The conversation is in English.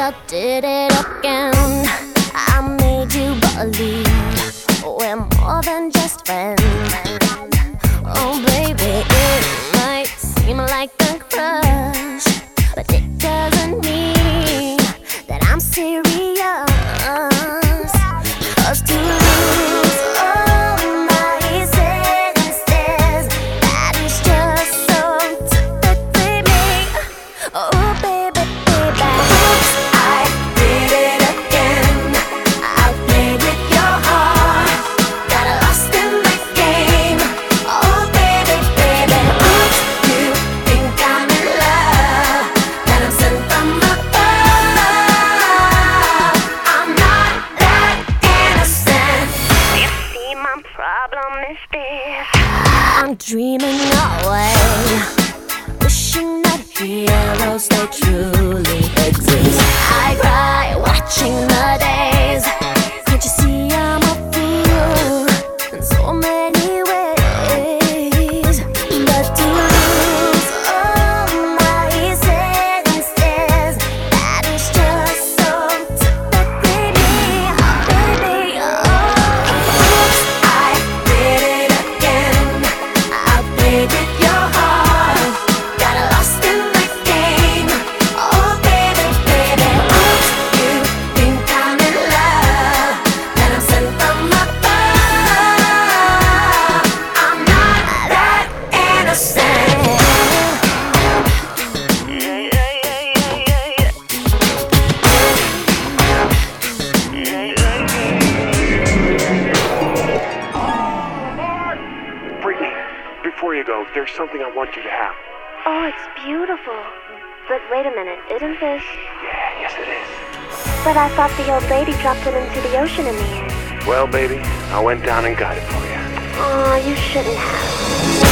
I did it again. I made you believe we're more than just friends. Oh baby, it might seem like a crush, but it doesn't mean that I'm serious. 'Cause to lose all my senses, that is just so typically me. Oh baby, baby, oops, I did it again. I played with your heart, got lost in the game. Oh baby, baby, oops, you think I'm in love, that I'm sent from above. I'm not that innocent. You see, my problem is this: I'm dreaming away, wishing that heroes they truly exist. I cry watching the days. Can't you see I'm a fool in so many ways? But to lose all my senses, that is just so typically me, baby. Oh, oops, I did it again. I played with your heart, got lost in the game. Oh baby, baby, oops, you think I'm in love, that I'm sent from above. I'm not that innocent. Brittany, before you go, there's something I want you to have. Oh, it's beautiful. But wait a minute, isn't this? Yeah, yes it is. But I thought the old lady dropped it into the ocean in the end. Well, baby, I went down and got it for you. Aw, you shouldn't have.